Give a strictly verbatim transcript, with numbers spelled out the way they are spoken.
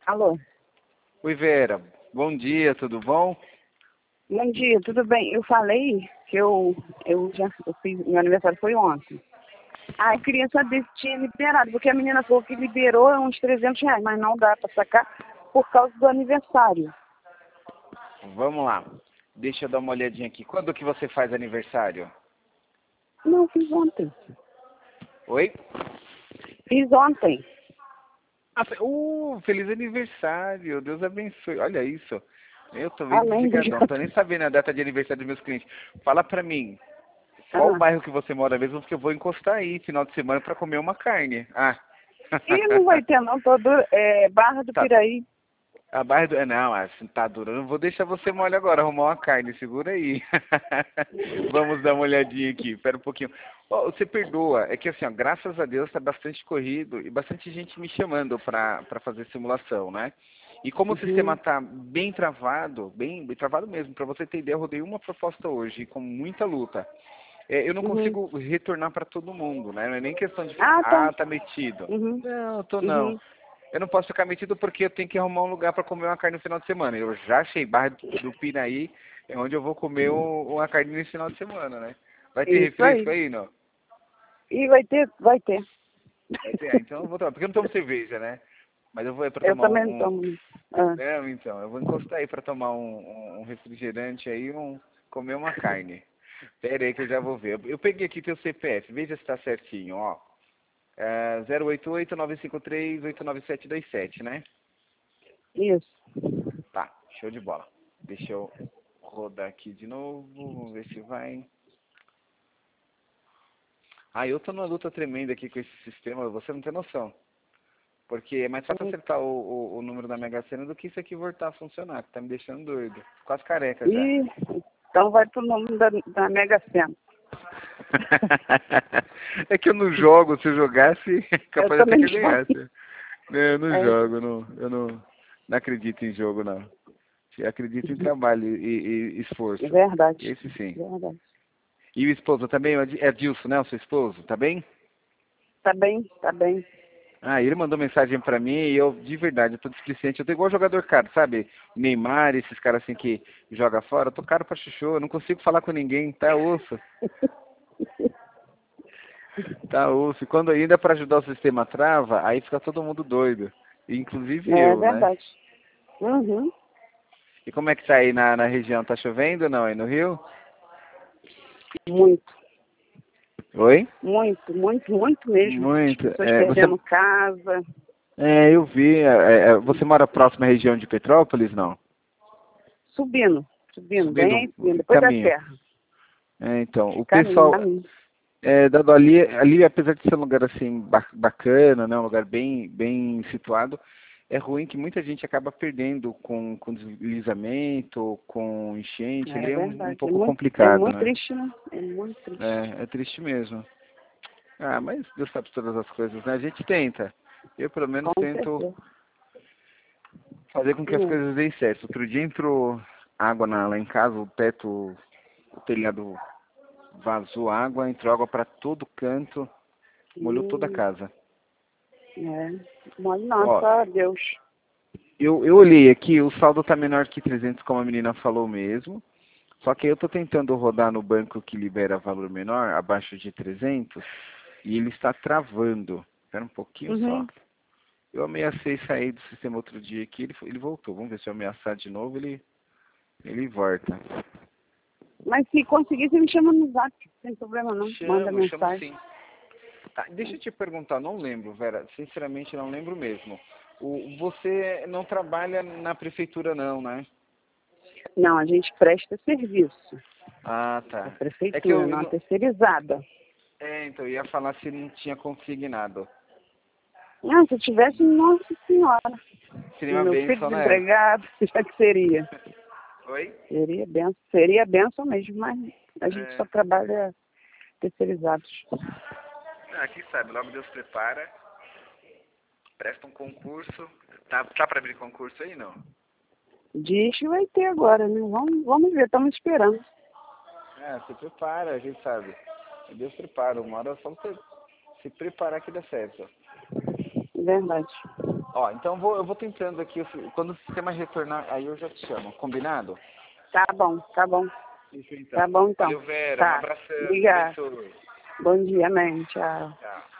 Alô? Oi, Vera. Bom dia, tudo bom? Bom dia, tudo bem? Eu falei que eu, eu já eu fiz, meu aniversário foi ontem. Ah, eu queria saber se tinha liberado, porque a menina falou que liberou uns trezentos reais, mas não dá para sacar por causa do aniversário. Vamos lá. Deixa eu dar uma olhadinha aqui. Quando que você faz aniversário? Não, fiz ontem. Oi? Fiz ontem. Ah, fe- uh, feliz aniversário. Deus abençoe. Olha isso. Eu tô meio Além do desligadão. Tô nem sabendo a data de aniversário dos meus clientes. Fala pra mim. Qual o ah. bairro que você mora mesmo? Porque eu vou encostar aí final de semana pra comer uma carne. Ah. E não vai ter não, todo é, Barra do Tá. Piraí. A bairro do... é, Não, assim, tá duro. Eu não vou deixar você mole agora, arrumar uma carne. Segura aí. Vamos dar uma olhadinha aqui. Espera um pouquinho. Ó, você perdoa. É que assim, ó, graças a Deus tá bastante corrido e bastante gente me chamando para para fazer simulação, né? E como o sistema Uhum, tá bem travado, bem, bem travado mesmo, para você ter ideia, eu rodei uma proposta hoje com muita luta. É, eu não uhum. consigo retornar para todo mundo, né? Não é nem questão de falar, Ah, tá. ah, tá metido. Uhum, Não, tô não. uhum. Eu não posso ficar metido porque eu tenho que arrumar um lugar para comer uma carne no final de semana. Eu já achei Barra do Piraí, é onde eu vou comer um- uma carne nesse final de semana, né? Vai ter Isso refresco aí. aí, não? E vai ter, vai ter. Vai ter, ah, então eu vou tomar. Porque eu não tomo cerveja, né? Mas eu vou é para Eu tomar também não um, um... tomo. Ah, Não, então, eu vou encostar aí para tomar um, um- um refrigerante aí, um, comer uma carne. Pera aí que eu já vou ver. Eu, eu peguei aqui teu C P F, veja se tá certinho, ó. É zero oito oito, nove cinco três, oito nove sete dois sete, né? isso. Tá, show de bola. Deixa eu rodar aqui de novo, vamos ver se vai. Ah, eu tô numa luta tremenda aqui com esse sistema, você não tem noção. Porque é mais fácil acertar o, o, o número da Mega Sena do que isso aqui voltar a funcionar, que tá me deixando doido. Quase careca já. E então vai pro nome da, da Mega Sena. É que eu não jogo, se eu jogasse, Eu capaz até também que eu jogo. ganhasse. Não, eu não É, jogo, não, eu não, não acredito em jogo, não. Eu acredito em trabalho e, e- e é esforço. verdade. Esse sim. Verdade. E o esposo também? É Dilson, né? O seu esposo, tá bem? Tá bem, tá bem. Ah, ele mandou mensagem pra mim e eu, de verdade, eu tô displicente. Eu tô igual jogador caro, sabe? Neymar, esses caras assim que joga fora. Eu tô caro pra chuchu, eu não consigo falar com ninguém, tá osso. Tá osso. E quando ainda pra ajudar o sistema trava, aí fica todo mundo doido. Inclusive É eu, né? verdade. Uhum. E como é que tá aí na, na região? Tá chovendo ou não? Aí no Rio? Muito, Oi? muito, muito, muito mesmo. As Muito. pessoas É, você, perdendo casa, é, eu vi. É, é, você mora próximo à região de Petrópolis, não? subindo, subindo, Subindo bem subindo, o depois da caminho. serra. É, então, o Caminho, pessoal, caminho. é, dado ali, ali, apesar de ser um lugar assim ba- bacana, né, um lugar bem, bem situado, é ruim que muita gente acaba perdendo com, com deslizamento, com enchente. É Ele é um, um verdade. É pouco muito, é complicado, muito né? triste, né? É muito triste. É, é triste mesmo. Ah, mas Deus sabe todas as coisas, né? A gente tenta. Eu, pelo menos, Com tento certeza. fazer com que as Hum. coisas deem certo. Outro dia entrou água na- lá em casa, o teto, o telhado vazou água, entrou água para todo canto, molhou toda a Hum. casa. É. Mole não, Ó, só Deus. eu, eu olhei aqui, o saldo tá menor que trezentos, como a menina falou mesmo. Só que eu tô tentando rodar no banco que libera valor menor, abaixo de trezentos, e ele está travando. Espera um pouquinho só. Uhum. Eu ameacei sair do sistema outro dia aqui, ele, ele voltou. Vamos ver se eu ameaçar de novo, ele, ele volta. Mas se conseguir, você me chama no zap. Sem problema não. Manda Chamo, chamo mensagem. sim. Tá, deixa eu te perguntar, não lembro, Vera, sinceramente não lembro mesmo. O, você não trabalha na prefeitura não, né? Não, a gente presta serviço. Ah, A tá. É que prefeitura, eu, não a não- terceirizada. é, então, eu ia falar se não tinha consignado. Ah, se tivesse, nossa senhora. Seria E uma meu filho benção, né? desempregado, já que seria. Oi? Seria benção, seria benção mesmo, mas a gente É, só trabalha terceirizados. ah, quem sabe, logo Deus prepara, presta um concurso. Tá, tá para abrir concurso aí, não? Diz que vai ter agora, né? Vamos, vamos ver, estamos esperando. É, se prepara, a gente sabe. Deus prepara, uma hora só você se preparar que dá certo. Verdade. Ó, então eu vou, eu vou tentando aqui, quando o sistema retornar, aí eu já te chamo, combinado? Tá bom, tá bom. Isso então. Tá bom então. Valeu, Vera, um Tá. abração, Obrigada. abençoe. Bom dia, amém. Tchau. Tchau.